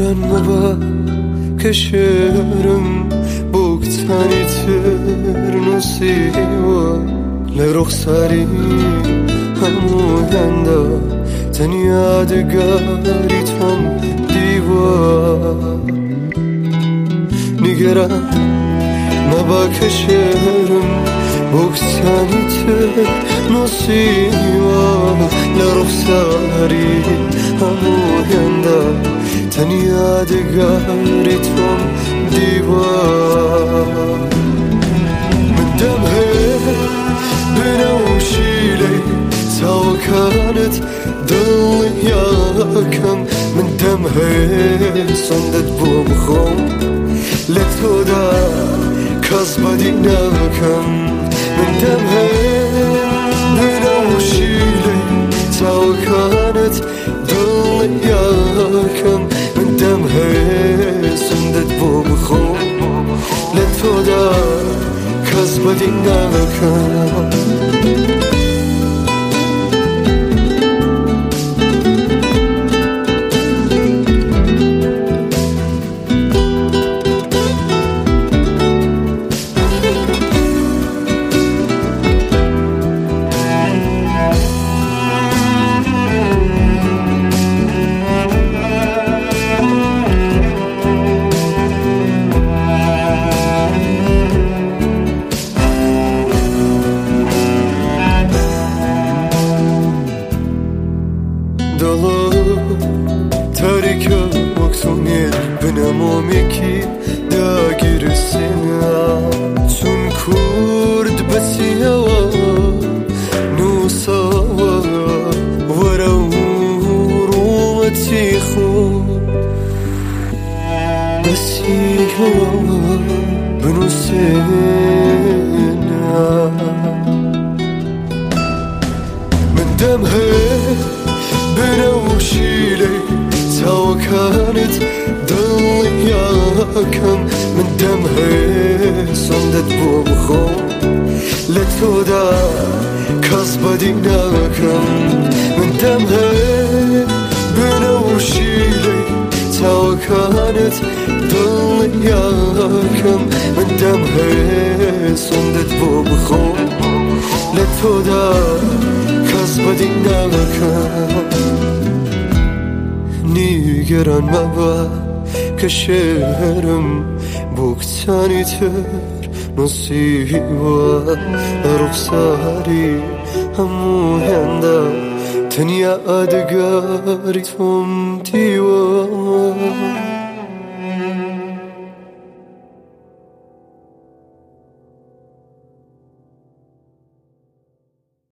نیگران مبا که شعرم بگتنی تر نسیوا لرخصاری هموینده تن یادگاری تم دیوا نیگران مبا که شعرم بگتنی تر نسیوا لرخصاری هموینده تن یادگاری تم دیوا من دمه بنوشيلي سوا كانت ضلياكم من دمها صندت بومخوم لتودا كذبة ديناكم من دمها بنوشيلي سوا كانت ضلياكم من دمها صندت بومخوم لتودا كذبة ديناكم تاریک مکتونی بنمومیکی داگیر سینا چون کرد بسیوا نوساوا ورو رومتی خود بسیوا بنوسینا من دمها بنوشيلي سوا كانت ضلياكم من دمها صندت بومخوم لتودا كذبة ديناكم من دمها بنوشيلي سوا كانت ضلياكم من دمها صندت بومخوم لتودا كذبة ديناكم نیگران مبا که شعرم بگتنی تر نصیبا رخصاری هموینده تن یادگاری تم دیوا